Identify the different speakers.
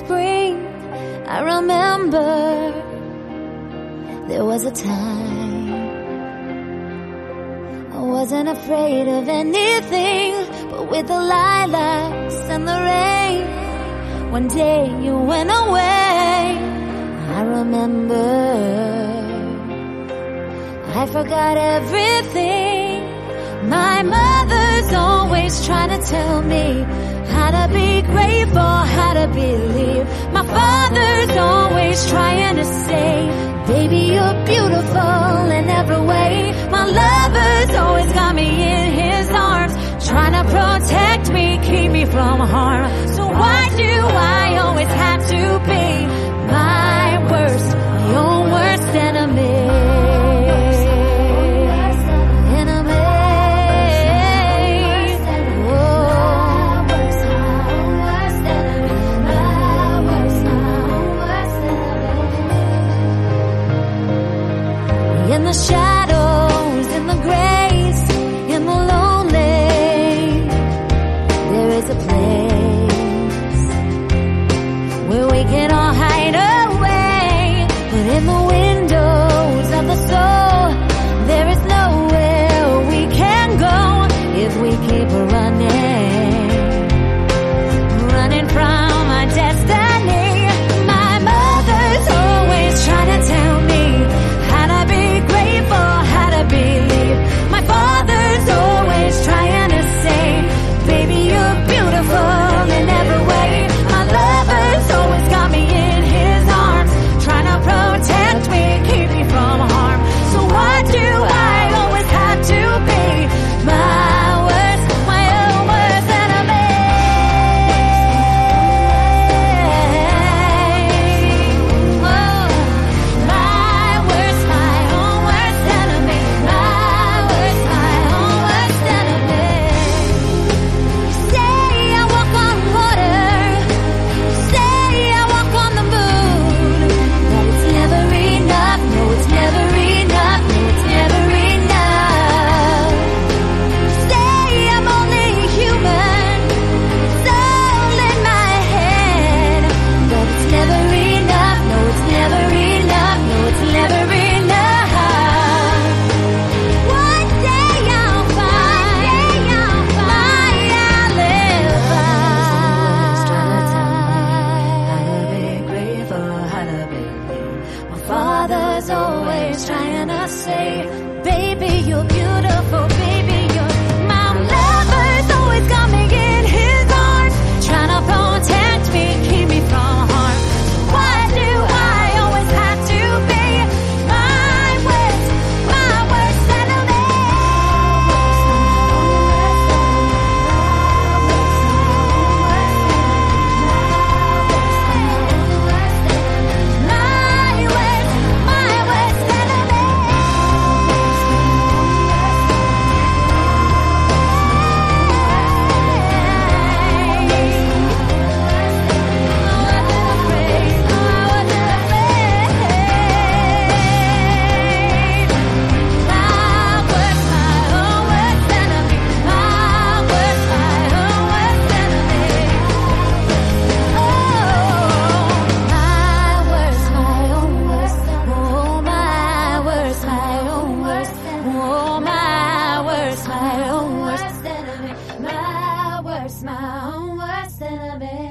Speaker 1: spring, I remember there was a time I wasn't afraid of anything, but with the lilacs and the rain, one day you went away. I remember I forgot everything. My mother's always trying to tell me how to be grateful, how to believe. My father's always trying to say, baby, you're beautiful in every way. My lover's always got me in his arms, trying to protect me, keep me from harm. So why do I always have to be my worst, your worst enemy? In the shadows, in the grays, in the lonely, there is a place where we can all hide away. But in the windows of the soul, there is nowhere we can go if we keep running from our destiny. My mother's always trying to tell me how to be grateful, how to believe. My father's always trying to say, baby, you're beautiful in every way. My lover's always got me in his arms, trying to protect me, keep me from harm. So why do I always have to be my worst, my own worst enemy? Father's always trying to say, baby, you're beautiful, baby, you're... My lover's always got me in his arms, trying to protect me, keep me from harm. Why do I always have to be my worst enemy? My own worst enemy.